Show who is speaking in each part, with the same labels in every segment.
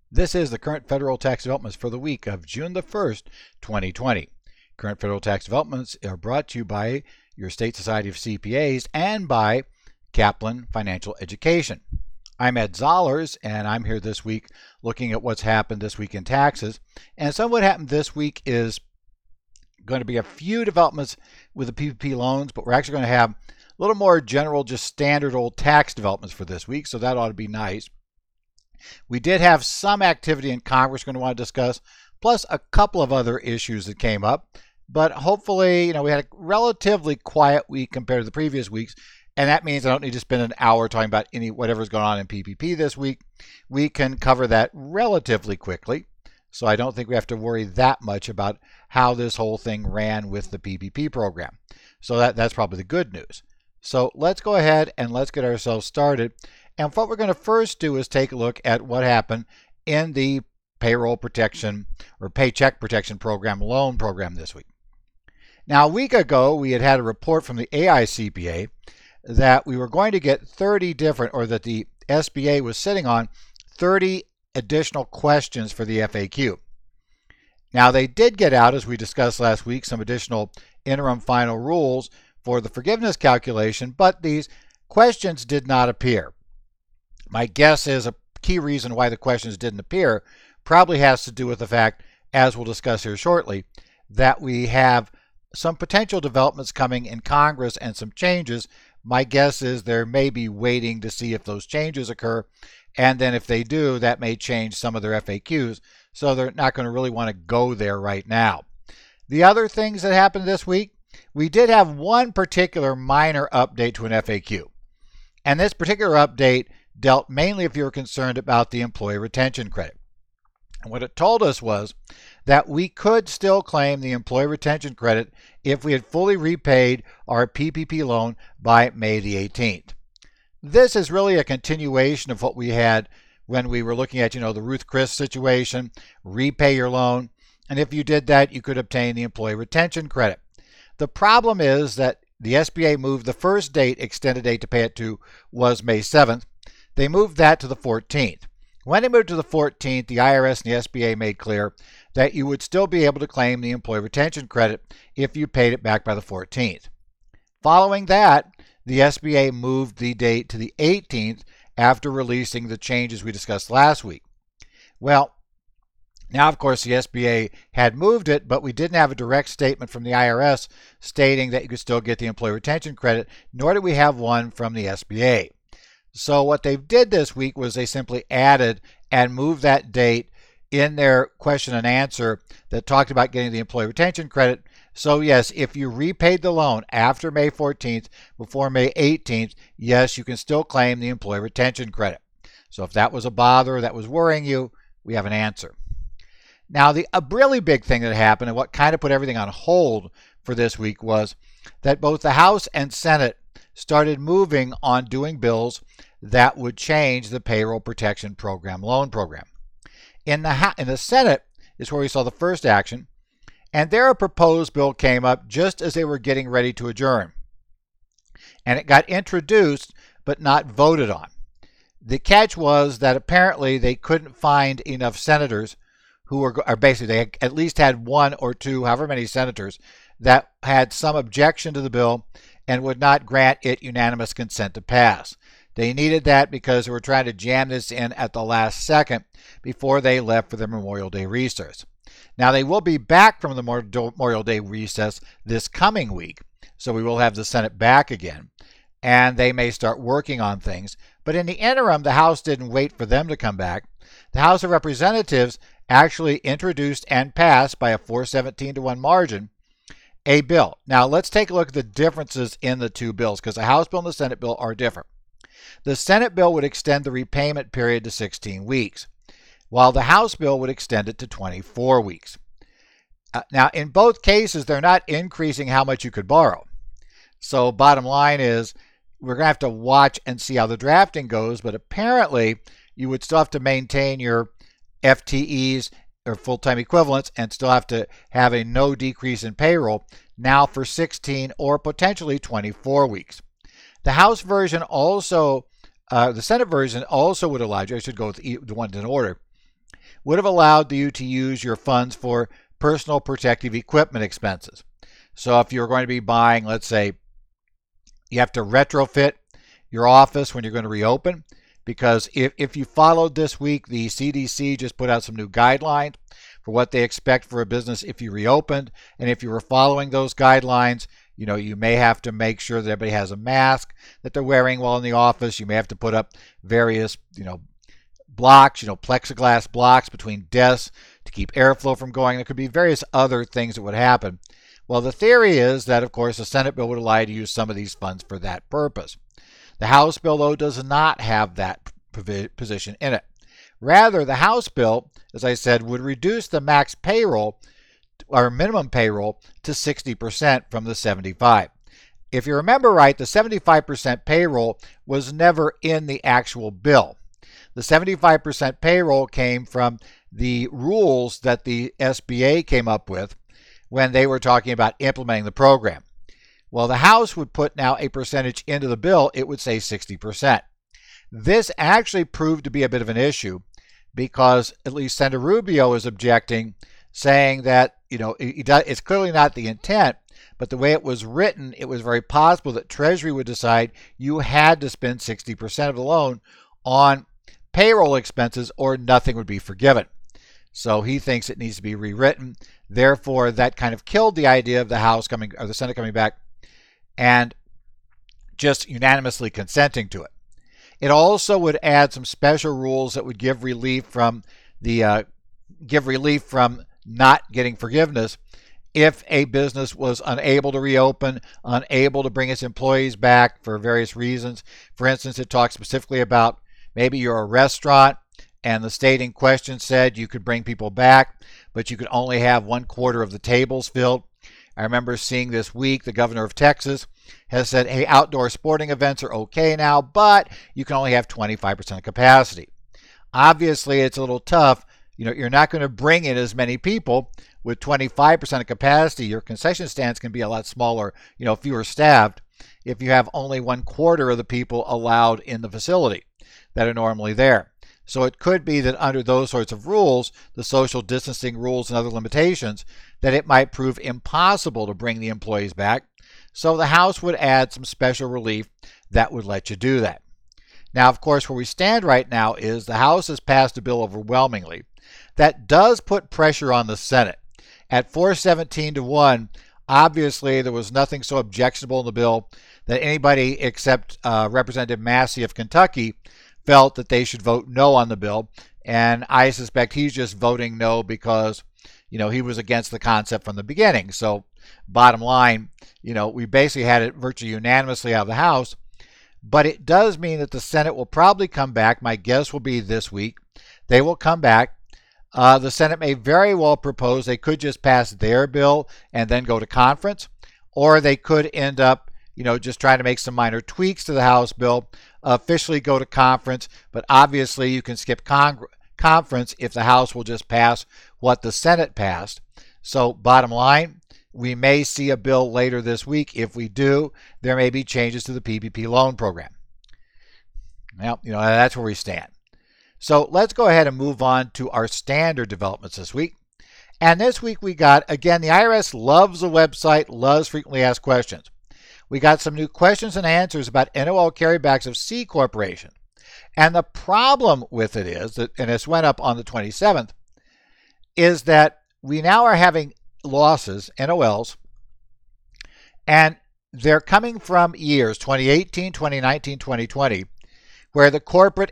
Speaker 1: This is the current federal tax developments for the week of June the 1st, 2020. Current federal tax developments are brought to you by your State Society of CPAs and by Kaplan Financial Education. I'm Ed Zollers, and I'm here this week looking at what's happened this week in taxes. And some of what happened this week is going to be a few developments with the PPP loans, but we're actually going to have a little more general, just standard old tax developments for this week, so that ought to be nice. We did have some activity in Congress we're going to want to discuss, plus a couple of other issues that came up. But hopefully, we had a relatively quiet week compared to the previous weeks, and that means I don't need to spend an hour talking about whatever's going on in PPP this week. We can cover that relatively quickly, so I don't think we have to worry that much about how this whole thing ran with the PPP program. So that's probably the good news. So let's go ahead and let's get ourselves started. And what we're going to first do is take a look at what happened in the payroll protection or paycheck protection program loan program this week. Now, a week ago, we had a report from the AICPA that we were going to get 30 different, or that the SBA was sitting on 30 additional questions for the FAQ. Now, they did get out, as we discussed last week, some additional interim final rules for the forgiveness calculation, but these questions did not appear. My guess is a key reason why the questions didn't appear probably has to do with the fact, as we'll discuss here shortly, that we have some potential developments coming in Congress and some changes. My guess is they're maybe waiting to see if those changes occur, and then if they do, that may change some of their FAQs, so they're not going to really want to go there right now. The other things that happened this week, we did have one particular minor update to an FAQ, and this particular update dealt mainly if you were concerned about the employee retention credit. And what it told us was that we could still claim the employee retention credit if we had fully repaid our PPP loan by May the 18th. This is really a continuation of what we had when we were looking at, the Ruth Chris situation, repay your loan, and if you did that, you could obtain the employee retention credit. The problem is that the SBA moved the first date, extended date to pay it to, was May 7th. They moved that to the 14th. When they moved to the 14th, the IRS and the SBA made clear that you would still be able to claim the employee retention credit if you paid it back by the 14th. Following that, the SBA moved the date to the 18th after releasing the changes we discussed last week. Well, now, of course, the SBA had moved it, but we didn't have a direct statement from the IRS stating that you could still get the employee retention credit, nor did we have one from the SBA. So what they did this week was they simply added and moved that date in their question and answer that talked about getting the employee retention credit. So yes, if you repaid the loan after May 14th, before May 18th, yes, you can still claim the employee retention credit. So if that was a bother, that was worrying you, we have an answer. Now, a really big thing that happened and what kind of put everything on hold for this week was that both the House and Senate started moving on doing bills that would change the payroll protection program loan program. In the Senate is where we saw the first action, and there a proposed bill came up just as they were getting ready to adjourn. And it got introduced but not voted on. The catch was that apparently they couldn't find enough senators who are basically, they at least had one or two, however many senators, that had some objection to the bill and would not grant it unanimous consent to pass. They needed that because they were trying to jam this in at the last second before they left for the Memorial Day recess. Now, they will be back from the Memorial Day recess this coming week, so we will have the Senate back again, and they may start working on things. But in the interim, the House didn't wait for them to come back. The House of Representatives actually introduced and passed by a 417-1 margin a bill. Now, let's take a look at the differences in the two bills, because the House bill and the Senate bill are different. The Senate bill would extend the repayment period to 16 weeks, while the House bill would extend it to 24 weeks. Now, in both cases, they're not increasing how much you could borrow. So bottom line is we're going to have to watch and see how the drafting goes, but apparently you would still have to maintain your FTEs or full-time equivalents and still have to have a no decrease in payroll now for 16 or potentially 24 weeks. The House version also, the Senate version also would allow you, I should go with the ones in order. would have allowed you to use your funds for personal protective equipment expenses. So if you're going to be buying, let's say, you have to retrofit your office when you're going to reopen, because if you followed this week, the CDC just put out some new guidelines for what they expect for a business if you reopened. And if you were following those guidelines, you may have to make sure that everybody has a mask that they're wearing while in the office. You may have to put up various, blocks, plexiglass blocks between desks to keep airflow from going. There could be various other things that would happen. Well, the theory is that, of course, the Senate bill would allow you to use some of these funds for that purpose. The House bill, though, does not have that position in it. Rather, the House bill, as I said, would reduce the max payroll or minimum payroll to 60% from the 75%. If you remember right, the 75% payroll was never in the actual bill. The 75% payroll came from the rules that the SBA came up with when they were talking about implementing the program. Well, the House would put now a percentage into the bill. It would say 60%. This actually proved to be a bit of an issue because at least Senator Rubio is objecting, saying that, it's clearly not the intent, but the way it was written, it was very possible that Treasury would decide you had to spend 60% of the loan on payroll expenses or nothing would be forgiven. So he thinks it needs to be rewritten. Therefore, that kind of killed the idea of the House coming or the Senate coming back and just unanimously consenting to it. It also would add some special rules that would give relief from not getting forgiveness if a business was unable to reopen, unable to bring its employees back for various reasons. For instance, it talks specifically about maybe you're a restaurant and the state in question said you could bring people back, but you could only have 1/4 of the tables filled. I remember seeing this week the governor of Texas has said, hey, outdoor sporting events are okay now, but you can only have 25% of capacity. Obviously, it's a little tough. You're not going to bring in as many people with 25% of capacity. Your concession stands can be a lot smaller, fewer staffed, if you have only 1/4 of the people allowed in the facility that are normally there. So it could be that under those sorts of rules, the social distancing rules and other limitations, that it might prove impossible to bring the employees back. So the House would add some special relief that would let you do that. Now, of course, where we stand right now is the House has passed a bill overwhelmingly. That does put pressure on the Senate. At 417 to 1, obviously there was nothing so objectionable in the bill that anybody except Representative Massey of Kentucky felt that they should vote no on the bill. And I suspect he's just voting no because, he was against the concept from the beginning. So bottom line, we basically had it virtually unanimously out of the House. But it does mean that the Senate will probably come back. My guess will be this week. They will come back. The Senate may very well propose they could just pass their bill and then go to conference, or they could end up, just trying to make some minor tweaks to the House bill, officially go to conference. But obviously, you can skip conference if the House will just pass what the Senate passed. So bottom line, we may see a bill later this week. If we do, there may be changes to the PPP loan program. Well, that's where we stand. So let's go ahead and move on to our standard developments this week. And this week we got, again, the IRS loves the website, loves frequently asked questions. We got some new questions and answers about NOL carrybacks of C Corporation. And the problem with it is, that, and this went up on the 27th, is that we now are having losses, NOLs, and they're coming from years 2018, 2019, 2020, where the corporate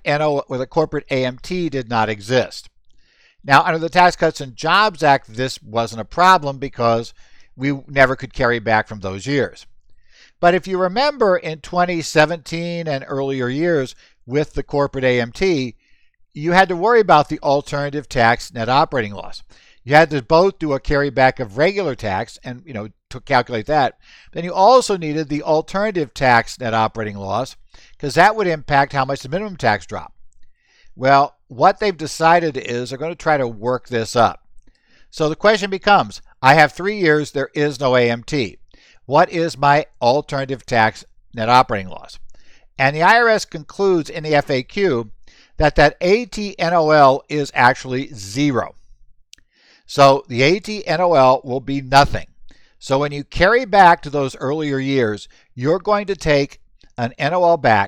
Speaker 1: AMT did not exist. Now, under the Tax Cuts and Jobs Act, this wasn't a problem because we never could carry back from those years. But if you remember in 2017 and earlier years with the corporate AMT, you had to worry about the alternative tax net operating loss. You had to both do a carryback of regular tax and, to calculate that. Then you also needed the alternative tax net operating loss because that would impact how much the minimum tax dropped. Well, what they've decided is they're going to try to work this up. So the question becomes, I have 3 years, there is no AMT. What is my alternative tax net operating loss? And the IRS concludes in the FAQ that AT-NOL is actually zero. So the AT-NOL will be nothing. So when you carry back to those earlier years, you're going to take an NOL back,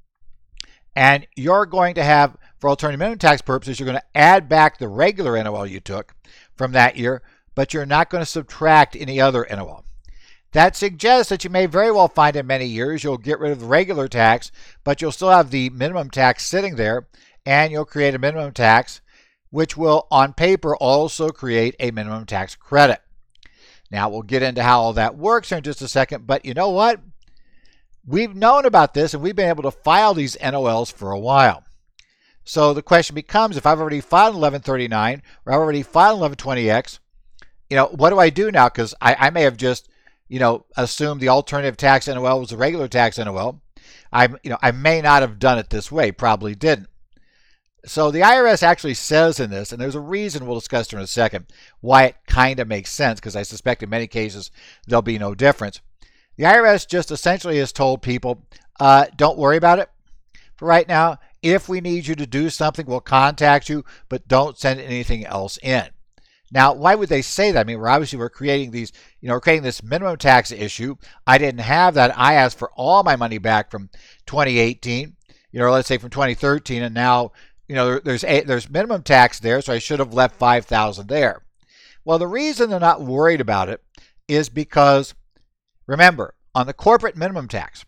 Speaker 1: and you're going to have, for alternative minimum tax purposes, you're going to add back the regular NOL you took from that year, but you're not going to subtract any other NOL. That suggests that you may very well find in many years you'll get rid of the regular tax, but you'll still have the minimum tax sitting there, and you'll create a minimum tax, which will, on paper, also create a minimum tax credit. Now, we'll get into how all that works here in just a second, but you know what? We've known about this, and we've been able to file these NOLs for a while. So the question becomes, if I've already filed 1139 or I've already filed 1120X, what do I do now? Because I may have just, assumed the alternative tax NOL was the regular tax NOL. I may not have done it this way, probably didn't. So the IRS actually says in this, and there's a reason we'll discuss in a second, why it kind of makes sense, because I suspect in many cases there'll be no difference. The IRS just essentially has told people, don't worry about it for right now. If we need you to do something, we'll contact you, but don't send anything else in. Now, why would they say that? I mean, we're creating these, we're creating this minimum tax issue. I didn't have that. I asked for all my money back from 2018, let's say from 2013, and now, there's minimum tax there, so I should have left $5,000 there. Well, the reason they're not worried about it is because, remember, on the corporate minimum tax,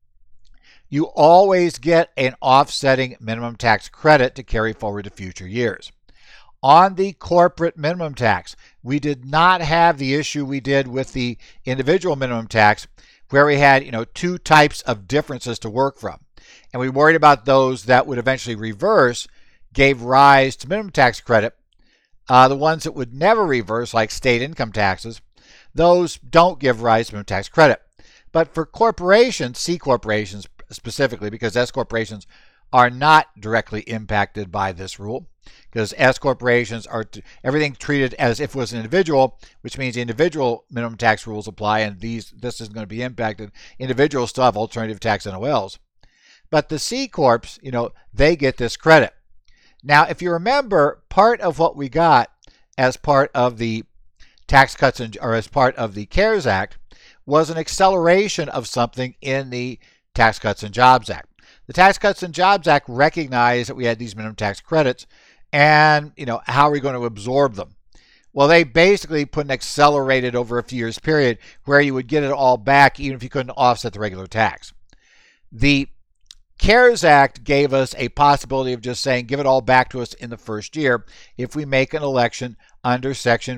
Speaker 1: you always get an offsetting minimum tax credit to carry forward to future years. On the corporate minimum tax, we did not have the issue we did with the individual minimum tax, where we had, two types of differences to work from. And we worried about those that would eventually reverse, gave rise to minimum tax credit. The ones that would never reverse, like state income taxes, those don't give rise to minimum tax credit. But for corporations, C corporations specifically, because S corporations are not directly impacted by this rule, because S corporations are everything treated as if it was an individual, which means the individual minimum tax rules apply, and this isn't going to be impacted. Individuals still have alternative tax NOLs. But the C corps, they get this credit. Now, if you remember, part of what we got as part of the tax cuts or as part of the CARES Act was an acceleration of something in the Tax Cuts and Jobs Act. The Tax Cuts and Jobs Act recognized that we had these minimum tax credits, and how are we going to absorb them? Well, they basically put an accelerated over a few years period where you would get it all back even if you couldn't offset the regular tax. The CARES Act gave us a possibility of just saying give it all back to us in the first year if we make an election under Section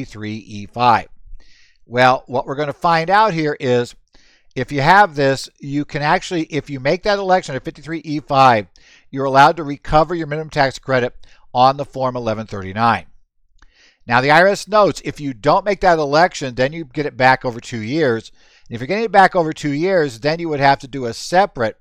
Speaker 1: 53E5. Well, what we're going to find out here is if you have this, you can actually, if you make that election under 53E5, you're allowed to recover your minimum tax credit on the Form 1139. Now, the IRS notes if you don't make that election, then you get it back over 2 years. And if you're getting it back over 2 years, then you would have to do a separate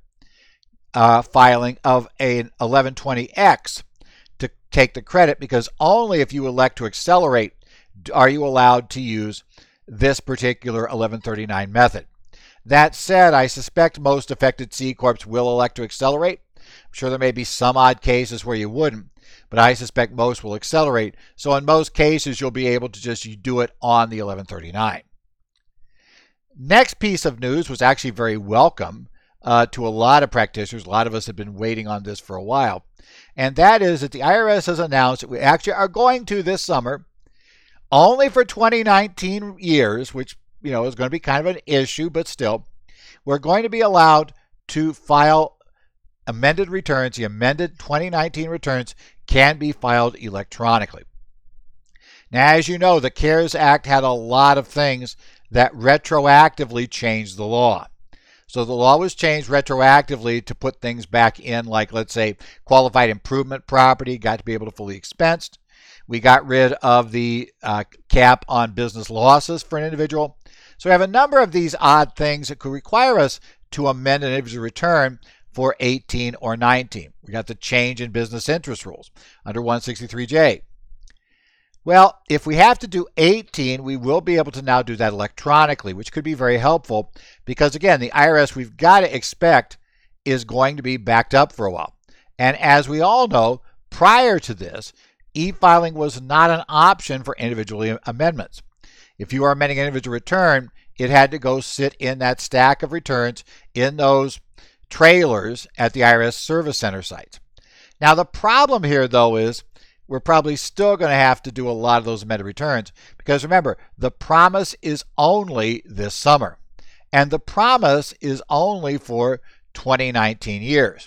Speaker 1: filing of an 1120X to take the credit, because only if you elect to accelerate are you allowed to use this particular 1139 method. That said, I suspect most affected C corps will elect to accelerate. I'm sure there may be some odd cases where you wouldn't, but I suspect most will accelerate. So in most cases, you'll be able to just do it on the 1139. Next piece of news was actually very welcome to a lot of practitioners. A lot of us have been waiting on this for a while. And that is that the IRS has announced that we actually are going to this summer, only for 2019 years, which is going to be kind of an issue, but still, we're going to be allowed to file amended returns. The amended 2019 returns can be filed electronically. Now, as you know, the CARES Act had a lot of things that retroactively changed the law. So the law was changed retroactively to put things back in, like, let's say, qualified improvement property got to be able to fully expensed. We got rid of the cap on business losses for an individual. So we have a number of these odd things that could require us to amend an individual return for 18 or 19. We got the change in business interest rules under 163J. Well, if we have to do 18, we will be able to now do that electronically, which could be very helpful because, again, the IRS, we've got to expect, is going to be backed up for a while. And as we all know, prior to this, e-filing was not an option for individual amendments. If you are amending an individual return, it had to go sit in that stack of returns in those trailers at the IRS Service Center sites. Now, the problem here, though, is we're probably still going to have to do a lot of those amended returns because remember, the promise is only this summer. And the promise is only for 2019 years.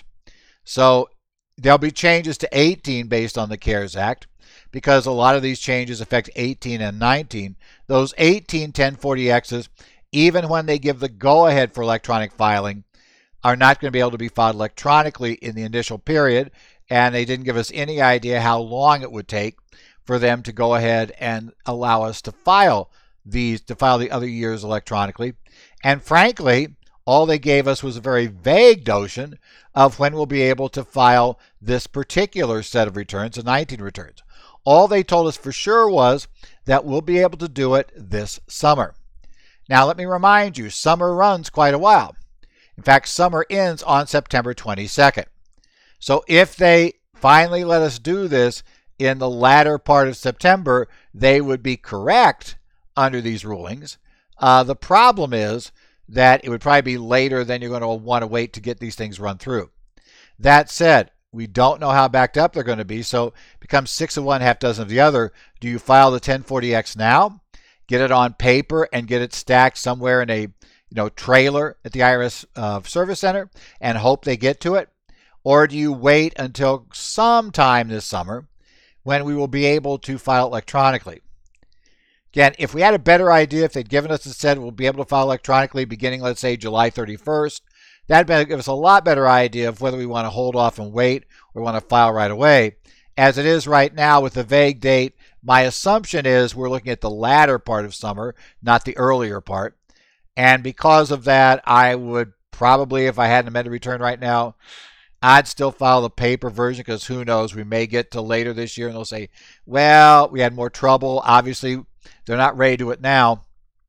Speaker 1: So there'll be changes to 18 based on the CARES Act because a lot of these changes affect 18 and 19. Those 18 1040Xs, even when they give the go-ahead for electronic filing, are not going to be able to be filed electronically in the initial period, and they didn't give us any idea how long it would take for them to go ahead and allow us to file the other years electronically. And frankly, all they gave us was a very vague notion of when we'll be able to file this particular set of returns, the 19 returns. All they told us for sure was that we'll be able to do it this summer. Now, let me remind you, summer runs quite a while. In fact, summer ends on September 22nd. So if they finally let us do this in the latter part of September, they would be correct under these rulings. The problem is that it would probably be later than you're going to want to wait to get these things run through. That said, we don't know how backed up they're going to be, so it becomes 6 of one, half dozen of the other. Do you file the 1040X now, get it on paper, and get it stacked somewhere in a trailer at the IRS Service Center and hope they get to it? Or do you wait until sometime this summer when we will be able to file electronically? Again, if we had a better idea, if they'd given us and said we'll be able to file electronically beginning, let's say, July 31st, that'd give us a lot better idea of whether we want to hold off and wait or want to file right away. As it is right now with the vague date, my assumption is we're looking at the latter part of summer, not the earlier part. And because of that, I would probably, if I had an amended return right now, I'd still file the paper version because who knows, we may get to later this year and they'll say, well, we had more trouble. Obviously, they're not ready to do it now.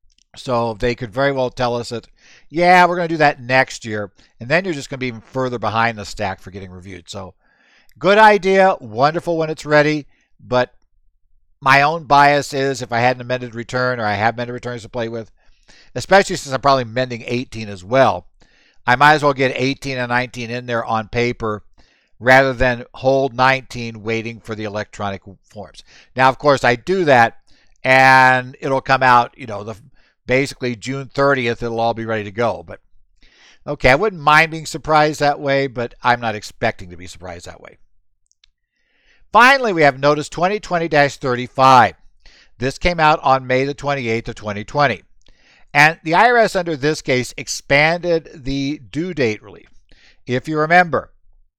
Speaker 1: So they could very well tell us that, yeah, we're going to do that next year. And then you're just going to be even further behind the stack for getting reviewed. So good idea, wonderful when it's ready. But my own bias is if I had an amended return or I have amended returns to play with, especially since I'm probably amending 18 as well, I might as well get 18 and 19 in there on paper rather than hold 19 waiting for the electronic forms. Now, of course, I do that and it'll come out, basically June 30th, it'll all be ready to go. But okay, I wouldn't mind being surprised that way, but I'm not expecting to be surprised that way. Finally, we have Notice 2020-35. This came out on May the 28th of 2020. And the IRS, under this case, expanded the due date relief. If you remember,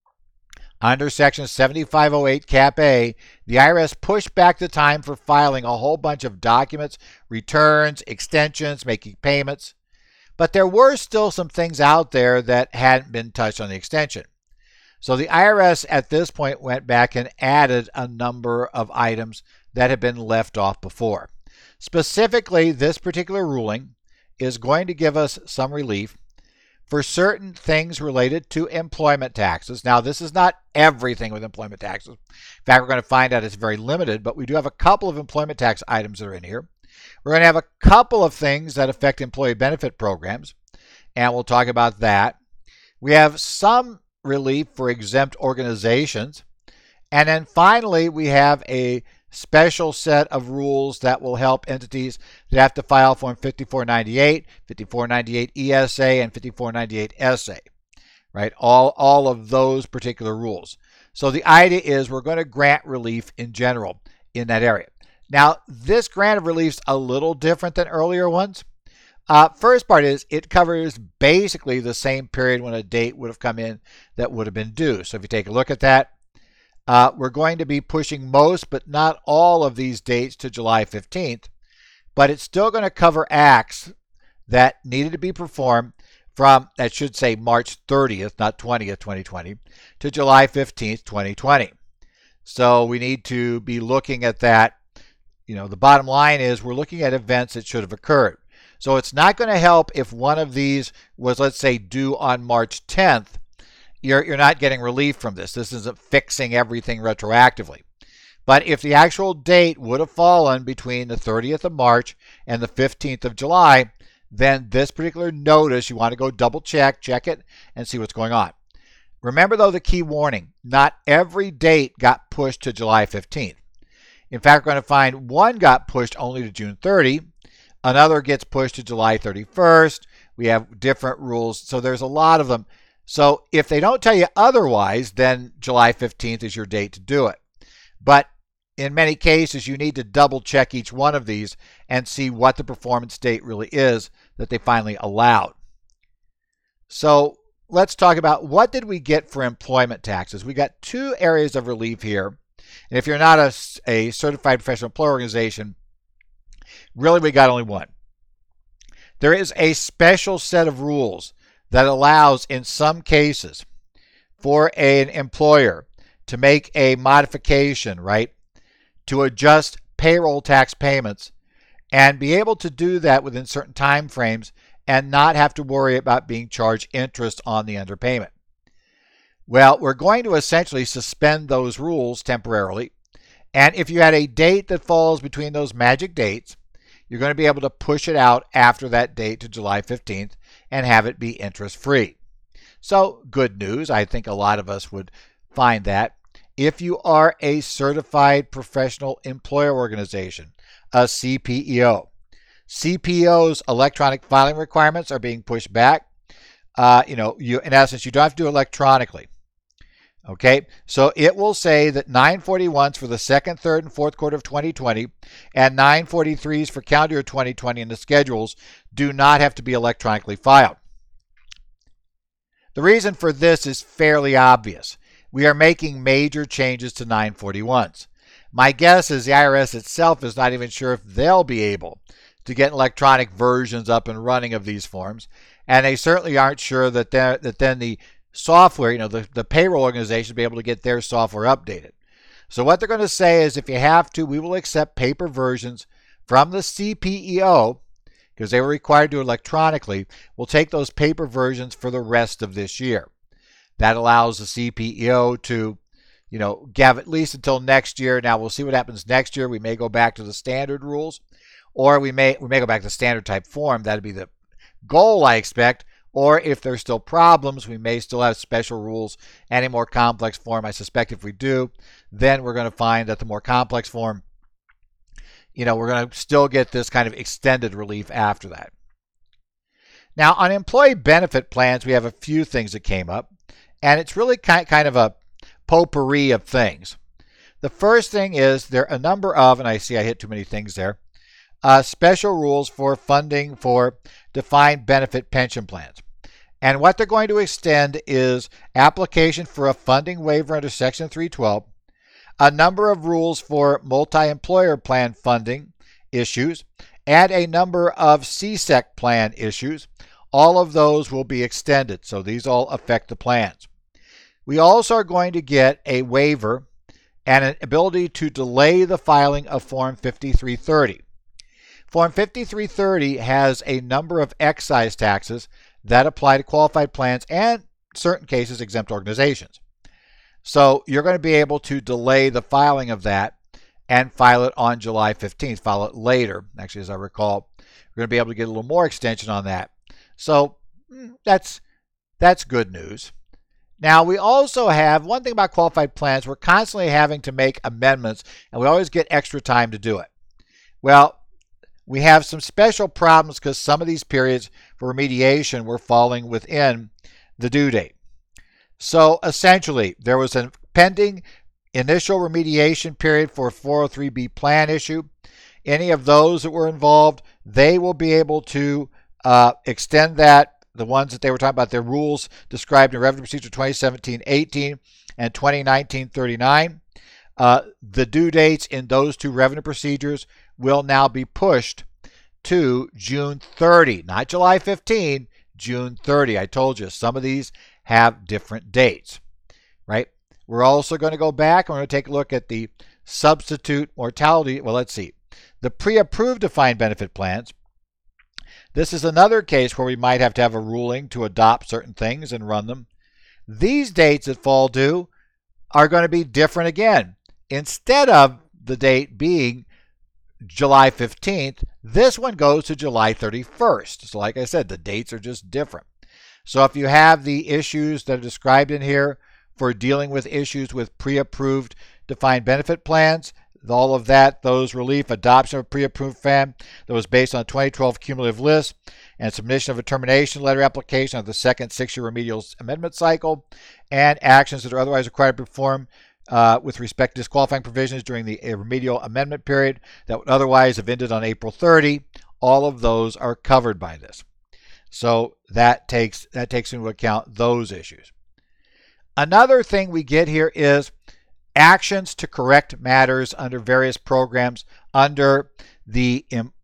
Speaker 1: under Section 7508 Cap A, the IRS pushed back the time for filing a whole bunch of documents, returns, extensions, making payments. But there were still some things out there that hadn't been touched on the extension. So the IRS at this point went back and added a number of items that had been left off before. Specifically, this particular ruling is going to give us some relief for certain things related to employment taxes. Now, this is not everything with employment taxes. In fact, we're going to find out it's very limited, but we do have a couple of employment tax items that are in here. We're going to have a couple of things that affect employee benefit programs, and we'll talk about that. We have some relief for exempt organizations. And then finally, we have a special set of rules that will help entities that have to file Form 5498, 5498 ESA, and 5498 SA, right? All of those particular rules. So the idea is we're going to grant relief in general in that area. Now, this grant of relief is a little different than earlier ones. First part is it covers basically the same period when a date would have come in that would have been due. So if you take a look at that, we're going to be pushing most, but not all of these dates to July 15th, but it's still going to cover acts that needed to be performed from, that should say March 30th, not 20th, 2020, to July 15th, 2020. So we need to be looking at that. The bottom line is we're looking at events that should have occurred. So it's not going to help if one of these was, let's say, due on March 10th, you're not getting relief from this. This isn't fixing everything retroactively. But if the actual date would have fallen between the 30th of March and the 15th of July, then this particular notice, you want to go double check it, and see what's going on. Remember, though, the key warning: not every date got pushed to July 15th. In fact, we're going to find one got pushed only to June 30, another gets pushed to July 31st. We have different rules, so there's a lot of them. So if they don't tell you otherwise, then July 15th is your date to do it. But in many cases, you need to double check each one of these and see what the performance date really is that they finally allowed. So let's talk about what did we get for employment taxes. We got two areas of relief here. And if you're not a certified professional employer organization, really we got only one. There is a special set of rules that allows, in some cases, for an employer to make a modification, right, to adjust payroll tax payments and be able to do that within certain time frames and not have to worry about being charged interest on the underpayment. Well, we're going to essentially suspend those rules temporarily. And if you had a date that falls between those magic dates, you're going to be able to push it out after that date to July 15th and have it be interest-free. So, good news. I think a lot of us would find that. If you are a certified professional employer organization, a CPEO, CPEO's electronic filing requirements are being pushed back. In essence, you don't have to do it electronically. Okay, so it will say that 941s for the second, third, and fourth quarter of 2020 and 943s for calendar year 2020 in the schedules do not have to be electronically filed. The reason for this is fairly obvious. We are making major changes to 941s. My guess is the IRS itself is not even sure if they'll be able to get electronic versions up and running of these forms, and they certainly aren't sure that then the software, the payroll organization, will be able to get their software updated. So what they're going to say is, if you have to, we will accept paper versions from the CPEO, because they were required to do it electronically. We'll take those paper versions for the rest of this year. That allows the CPEO to, have at least until next year. Now we'll see what happens next year. We may go back to the standard rules, or we may go back to standard type form. That'd be the goal, I expect. Or if there's still problems, we may still have special rules and a more complex form. I suspect if we do, then we're going to find that the more complex form, we're going to still get this kind of extended relief after that. Now, on employee benefit plans, we have a few things that came up, and it's really kind of a potpourri of things. The first thing is there are a number of, and I see I hit too many things there, special rules for funding for defined benefit pension plans. And what they're going to extend is application for a funding waiver under Section 312, a number of rules for multi-employer plan funding issues, and a number of CSEC plan issues. All of those will be extended, so these all affect the plans. We also are going to get a waiver and an ability to delay the filing of Form 5330. Form 5330 has a number of excise taxes that apply to qualified plans and, in certain cases, exempt organizations. So you're going to be able to delay the filing of that and file it on July 15th, file it later. Actually, as I recall, we're going to be able to get a little more extension on that. So that's good news. Now, we also have one thing about qualified plans. We're constantly having to make amendments, and we always get extra time to do it. Well, we have some special problems because some of these periods for remediation were falling within the due date. So essentially, there was a pending initial remediation period for a 403B plan issue. Any of those that were involved, they will be able to extend that. The ones that they were talking about, their rules described in Revenue Procedure 2017-18 and 2019-39. The due dates in those two revenue procedures will now be pushed to June 30, not July 15, June 30. I told you some of these have different dates, right? We're also going to go back and we're going to take a look at the substitute mortality. Well, let's see. The pre-approved defined benefit plans. This is another case where we might have to have a ruling to adopt certain things and run them. These dates that fall due are going to be different again. Instead of the date being July 15th, this one goes to July 31st. So like I said, the dates are just different. So if you have the issues that are described in here for dealing with issues with pre-approved defined benefit plans, all of that, those relief, adoption of a pre-approved plan that was based on a 2012 cumulative list, and submission of a termination letter application of the second 6-year remedial amendment cycle, and actions that are otherwise required to perform with respect to disqualifying provisions during the remedial amendment period that would otherwise have ended on April 30, all of those are covered by this. So that takes into account those issues. Another thing we get here is actions to correct matters under various programs under the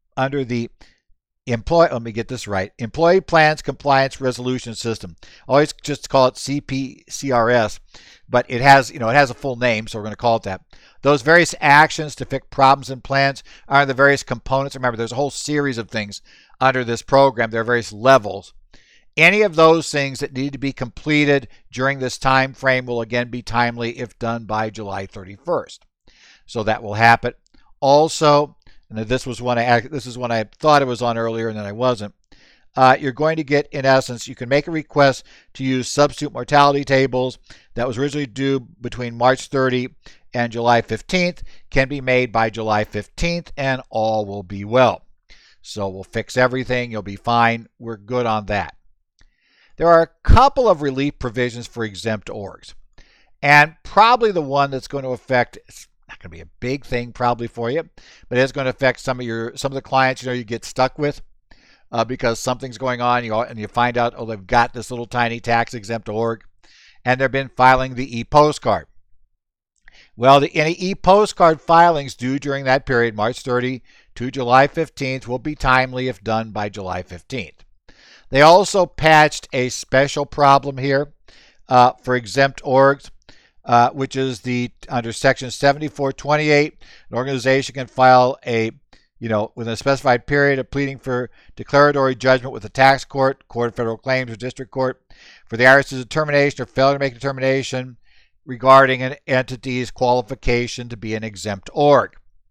Speaker 1: employee, let me get this right, Employee Plans Compliance Resolution System. I always just call it CPCRS, but it has a full name, so we're going to call it that. Those various actions to fix problems in plans are the various components. Remember, there's a whole series of things under this program. There are various levels. Any of those things that need to be completed during this time frame will again be timely if done by July 31st. So that will happen. Also, and this is one I thought it was on earlier and then I wasn't. You're going to get, in essence, you can make a request to use substitute mortality tables that was originally due between March 30 and July 15th, can be made by July 15th, and all will be well. So we'll fix everything. You'll be fine. We're good on that. There are a couple of relief provisions for exempt orgs, and probably the one that's going to affect, it's not going to be a big thing probably for you, but it's going to affect some of the clients you get stuck with because something's going on, and you find out, oh, they've got this little tiny tax exempt org, and they've been filing the e-postcard. Well, any e-postcard filings due during that period, March 30 to July 15th, will be timely if done by July 15th. They also patched a special problem here for exempt orgs, which is under Section 7428, an organization can file within a specified period of pleading for declaratory judgment with the tax court, court of federal claims, or district court for the IRS's determination or failure to make a determination regarding an entity's qualification to be an exempt org.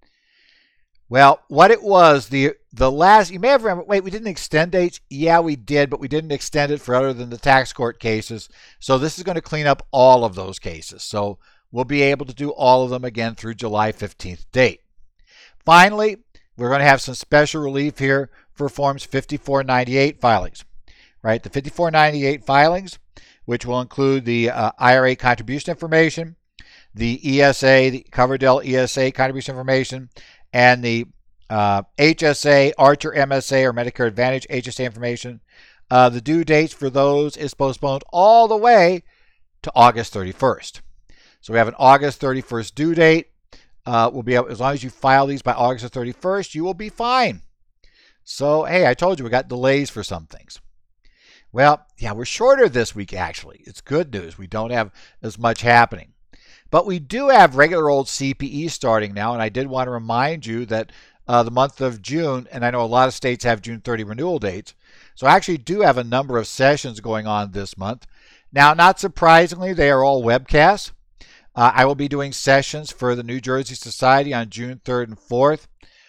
Speaker 1: Well, what it was, the last, you may have remembered, wait, we didn't extend dates? Yeah, we did, but we didn't extend it for other than the tax court cases. So this is going to clean up all of those cases. So we'll be able to do all of them again through July 15th date. Finally, we're going to have some special relief here for Forms 5498 filings, right? The 5498 filings, which will include the IRA contribution information, the ESA, the Coverdell ESA contribution information, and the HSA, Archer MSA, or Medicare Advantage HSA information. The due dates for those is postponed all the way to August 31st. So we have an August 31st due date. We'll be able, as long as you file these by August 31st, you will be fine. So, hey, I told you we got delays for some things. Well, yeah, we're shorter this week, actually. It's good news. We don't have as much happening. But we do have regular old CPE starting now, and I did want to remind you that the month of June, and I know a lot of states have June 30 renewal dates, so I actually do have a number of sessions going on this month. Now, not surprisingly, they are all webcasts. I will be doing sessions for the New Jersey Society on June 3rd and 4th.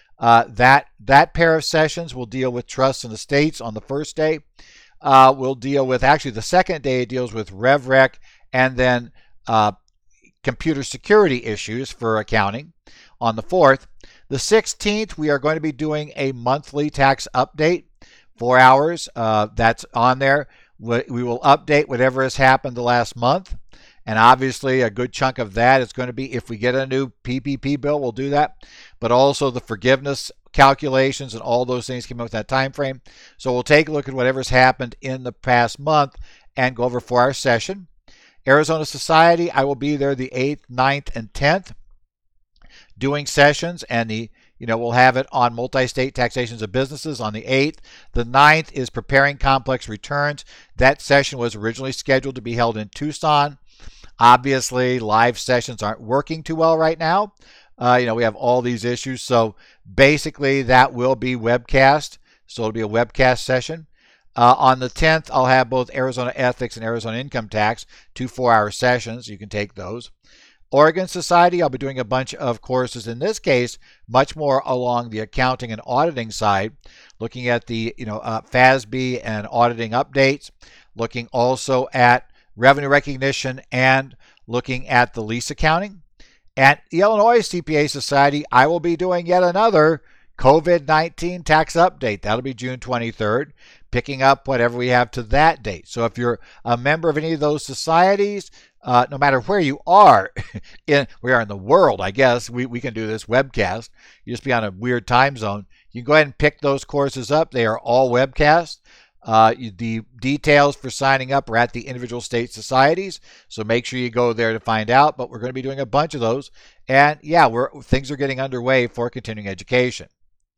Speaker 1: That pair of sessions will deal with trusts and estates on the first day. We'll deal with, actually the second day it deals with RevRec, and then computer security issues for accounting on the 4th. The 16th, we are going to be doing a monthly tax update, 4 hours. That's on there. We will update whatever has happened the last month. And obviously, a good chunk of that is going to be, if we get a new PPP bill, we'll do that. But also the forgiveness calculations and all those things came up with that time frame. So we'll take a look at whatever's happened in the past month and go over 4-hour session. Arizona Society, I will be there the 8th, 9th, and 10th doing sessions, and we'll have it on multi-state taxations of businesses on the 8th. The 9th is preparing complex returns. That session was originally scheduled to be held in Tucson. Obviously, live sessions aren't working too well right now. We have all these issues. So basically, that will be webcast. So it'll be a webcast session. On the 10th, I'll have both Arizona Ethics and Arizona Income Tax, 2 4-hour sessions. You can take those. Oregon Society, I'll be doing a bunch of courses, in this case, much more along the accounting and auditing side, looking at the FASB and auditing updates, looking also at revenue recognition, and looking at the lease accounting. At the Illinois CPA Society, I will be doing yet another COVID-19 tax update. That'll be June 23rd, picking up whatever we have to that date. So if you're a member of any of those societies, no matter where you are, we are in the world, I guess, we can do this webcast. You just be on a weird time zone. You can go ahead and pick those courses up. They are all webcasts. The details for signing up are at the individual state societies, so make sure you go there to find out. But we're going to be doing a bunch of those, and yeah, things are getting underway for continuing education.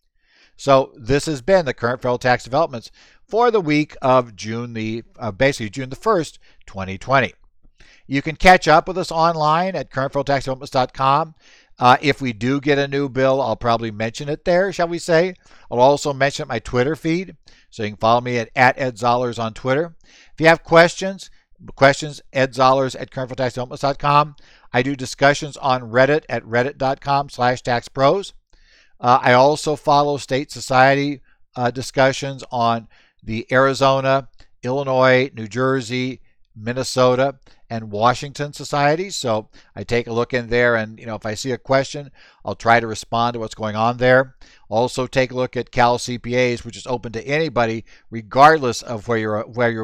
Speaker 1: So this has been the current federal tax developments for the week of June basically June the 1st, 2020. You can catch up with us online at currentfederaltaxdevelopments.com. If we do get a new bill, I'll probably mention it there, shall we say. I'll also mention it in my Twitter feed, so you can follow me at @EdZollers on Twitter. If you have questions, edzollers at currentfederaltaxdevelopments.com. I do discussions on Reddit at reddit.com/taxpros. I also follow state society discussions on the Arizona, Illinois, New Jersey, Minnesota, and Washington societies. So I take a look in there, and if I see a question, I'll try to respond to what's going on there. Also take a look at Cal CPAs, which is open to anybody, regardless of where you're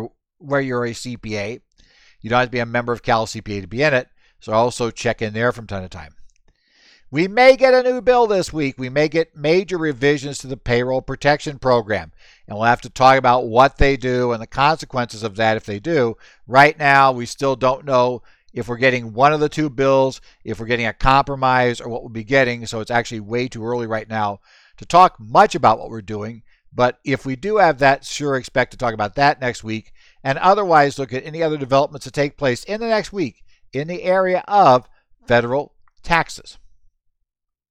Speaker 1: a CPA. You don't have to be a member of Cal CPA to be in it. So also check in there from time to time. We may get a new bill this week. We may get major revisions to the Payroll Protection Program, and we'll have to talk about what they do and the consequences of that if they do. Right now, we still don't know if we're getting one of the two bills, if we're getting a compromise, or what we'll be getting, so it's actually way too early right now to talk much about what we're doing. But if we do have that, sure, expect to talk about that next week, and otherwise look at any other developments that take place in the next week in the area of federal taxes.